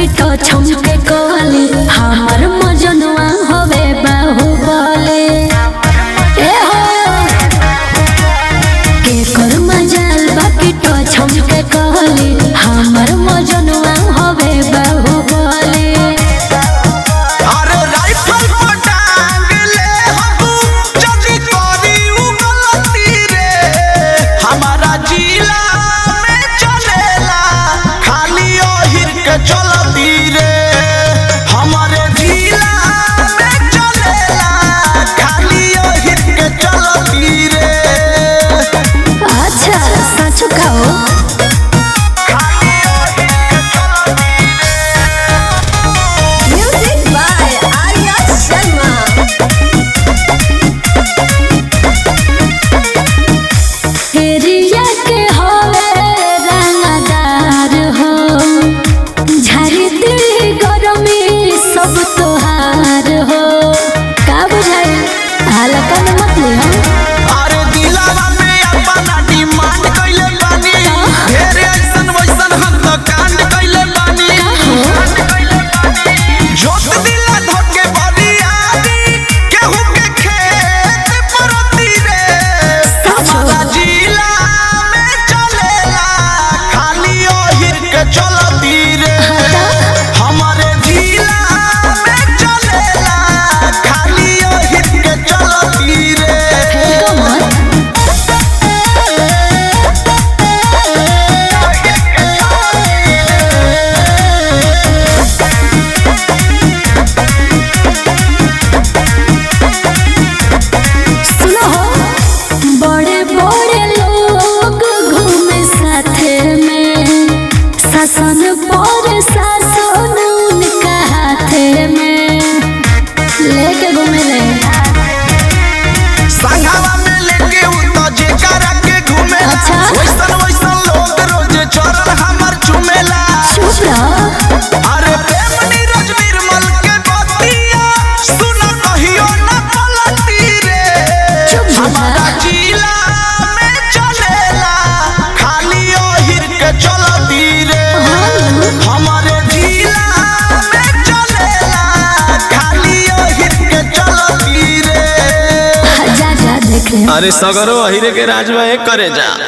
बाकी तो छमके कहली हमर मजनुआ होवे बाहुबली ए हो के कर मजाल बाकी तो छमके कहली हमर मजनुआ होवे बाहुबली अरे राइफल को टांग ले हबू जदी करी उ गलती रे हमारा जिला में चलेला खाली ओहिर के चलती रे हमारे जिला में चलेला खाली ओहिर के चलती रे अच्छा सच कहो music by Arya Sharma area के होवे रंगदार हो झाड़ी दिल गरमी सब तोहार हो का बुझाई हल्का में मत ले हम अरे दिलावा में अपना डिमांड कइले बानी ढेर ऐसन वैसन हम तो कांड कइले बानी जोत दिला धोके बरियारी केहू के खेत परती रे हमारा जिला में चलेला खाली ओहिर के चलती रे हमारे जिला में चलेला खाली ओहिर के चलती रे सुनो हो बड़े बड़े लोग घूमे साथे में शासन पर शासन उनका हाथे में लेके घूमे ले संघवा में लेके उ तो जेकरा के घूमेला अच्छा। वैसन वैसन लोग रोज चरण हमर चुमेला चुप रहो अरे प्रेम नीरज निर्मल के बतिया सुन कहियो न पलटी रे चुप बुझा। हमारा जिला में चलेला खाली ओहिर के चलती रे हमारे जिला में चलेला खाली ओहिर के चलती रे जा जा देख ले अरे सगरो अहिरे के राज में करे जा।